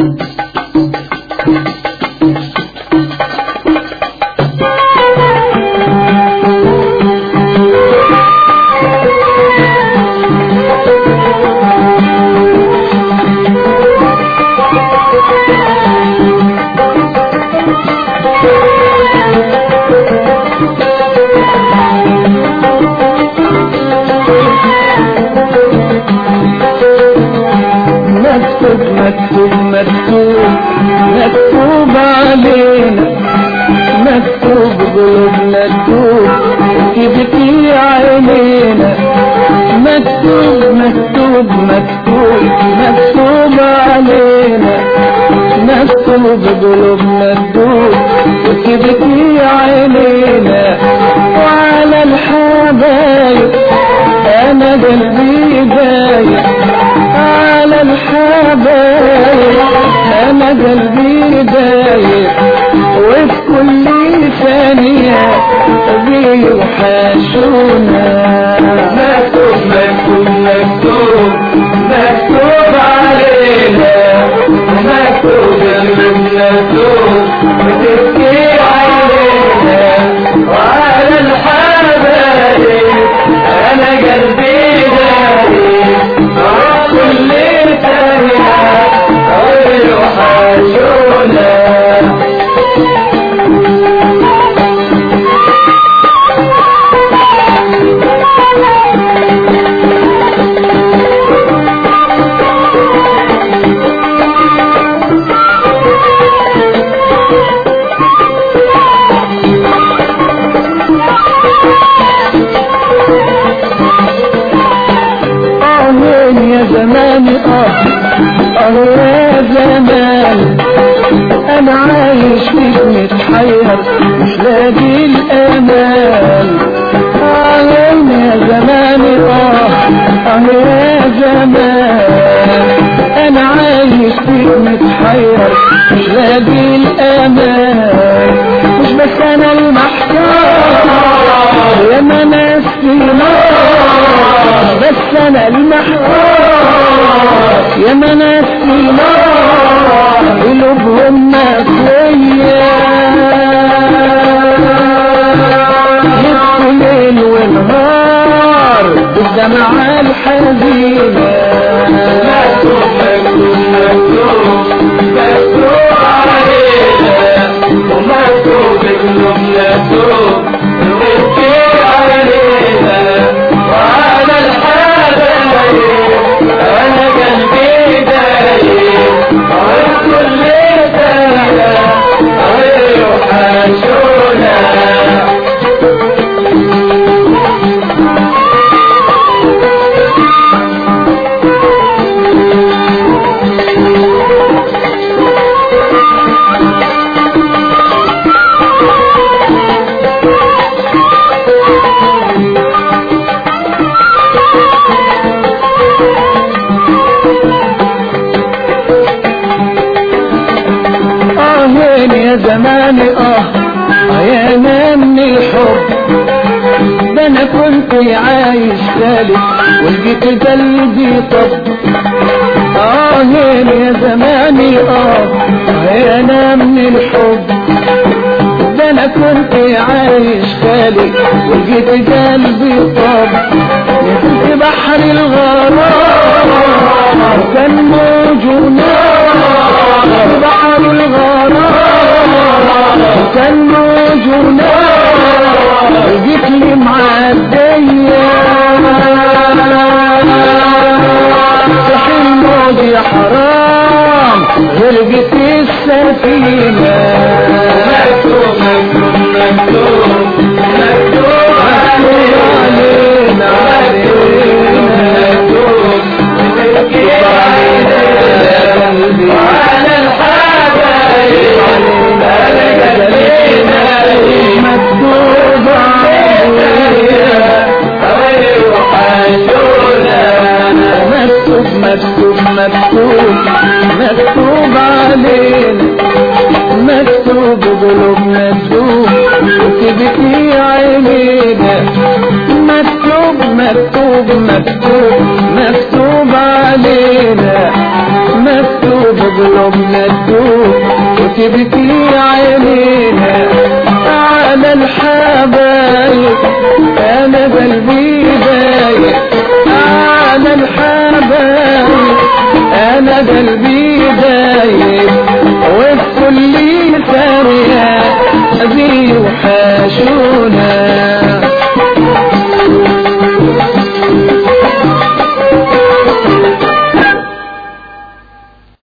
مكتوب مكتوب علينا، مكتوب قلوبنا تدوب تبكي عينينا. مكتوب مكتوب مكتوب مكتوب علينا، مكتوب قلوبنا تدوب تبكي عينينا. وعلى الحبايب انا قلبي دايب، على الحبايب انا قلبي دايب، وفي كل ثانية بيوحشونا. مكتوب مكتوب مكتوب مكتوب علينا، مكتوب المكتوب بتبكي علينا. وعلى الحبايب انا قلبي دايب، كل ثانية بيوحشونا. يا زماني يا زمان، انا عايش فيك متحير مش لاقي الامان. يا زماني يا زمان، انا عايش فيك متحير مش لاقي الامان. مش بس انا المحتار يا ما ناس في نار، بس انا المحتار يا ما ناس في نار، قلوبهم مقوية يبكوا ليل ونهار بالدمعة الحزينة. مكتوب مكتوب مكتوب مكتوب علينا، ومكتوب المكتوب بتبكي علينا. وعلى الحبايب انا قلبي دايب، وكل ثانية بيوحشونا. يا زماني يا من الحب، ده انا كنت عايش ثالث ولقيت قلبي طب. يا زماني يا من الحب، ده انا كنت عايش خالي ولقيت قلبي طب. نزلت بحر الغرام وكان موجه نار، بحر الغرام وكان موجه نار، جيت لي معدية صح الموج يا حرام غرقت السفينة. مكتوب مكتوب مكتوب مكتوب علينا، مكتوب بتبكي علينا. وعلى الحبايب انا قلبي دايب، مكتوب علينا بيوحشونا. مكتوب مكتوب مكتوب مكتوب علينا، مكتوب قلوبنا تدوب وتبكي عينينا. مكتوب مكتوب مكتوب مكتوب علينا، مكتوب قلوبنا تدوب وتبكي عينينا على الحبايب